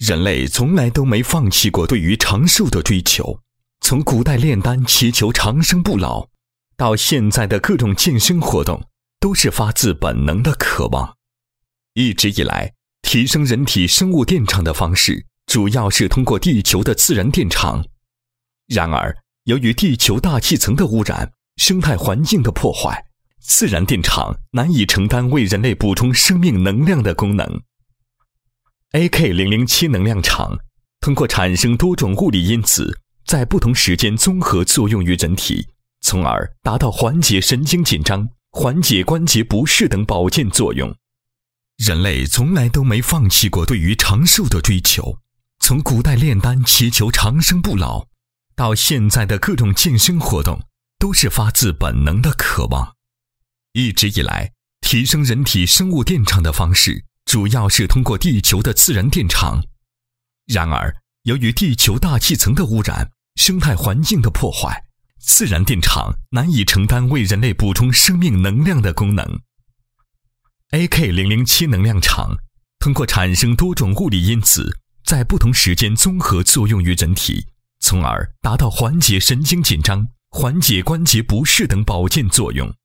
人类从来都没放弃过对于长寿的追求，从古代炼丹祈求长生不老，到现在的各种健身活动，都是发自本能的渴望。一直以来，提升人体生物电场的方式，主要是通过地球的自然电场。然而，由于地球大气层的污染、生态环境的破坏，自然电场难以承担为人类补充生命能量的功能。AK007 能量场通过产生多种物理因子，在不同时间综合作用于人体，从而达到缓解神经紧张、缓解关节不适等保健作用。人类从来都没放弃过对于长寿的追求，从古代炼丹祈求长生不老，到现在的各种健身活动，都是发自本能的渴望。一直以来，提升人体生物电场的方式，主要是通过地球的自然电场。然而，由于地球大气层的污染、生态环境的破坏，自然电场难以承担为人类补充生命能量的功能。AK007 能量场通过产生多种物理因子，在不同时间综合作用于人体，从而达到缓解神经紧张、缓解关节不适等保健作用。